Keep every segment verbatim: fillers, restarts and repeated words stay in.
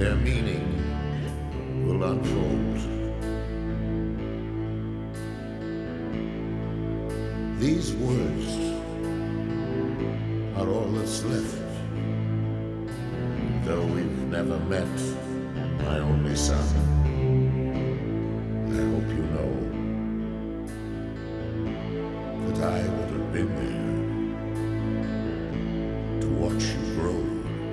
their meaning will unfold. These words are all that's left. Though we've never met, my only son, I hope you know that I would have been there to watch you grow.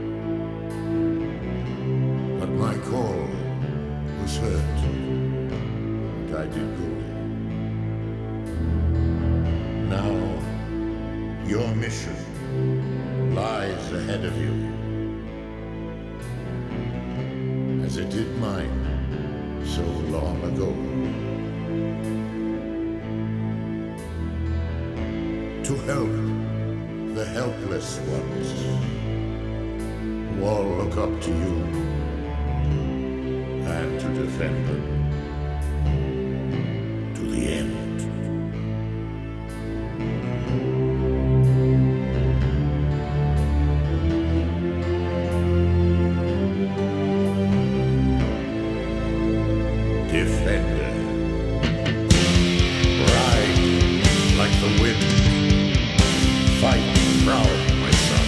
But my call was heard, and I did go. Now, your mission lies ahead of you, as it did mine so long ago. To help the helpless ones who all look up to you, and to defend them to the end. Defender, ride like the wind, fight proud, my son.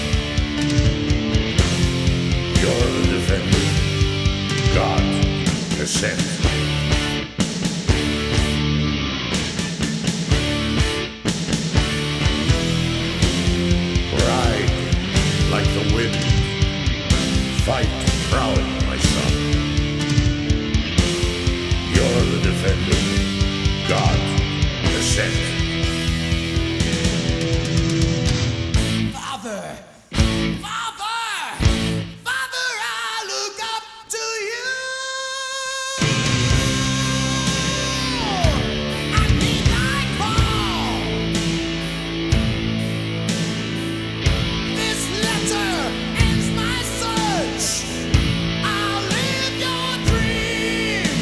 You're the defender God has sent. Ride like the wind, fight proud, my son. You're the defender God has sent. Father, Father, Father, I look up to you. I need thy call. This letter ends my search. I'll live your dream.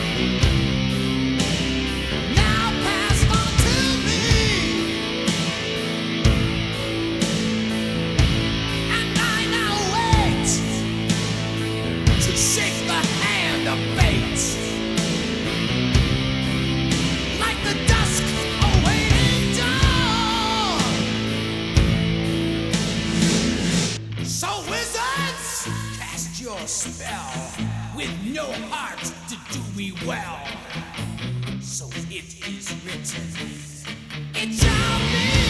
Now pass on to me, and I now wait to shake the hand of fate, like the dusk awaiting dawn. So wizards, cast your spell with no heart to do me well. So it is written, it shall be.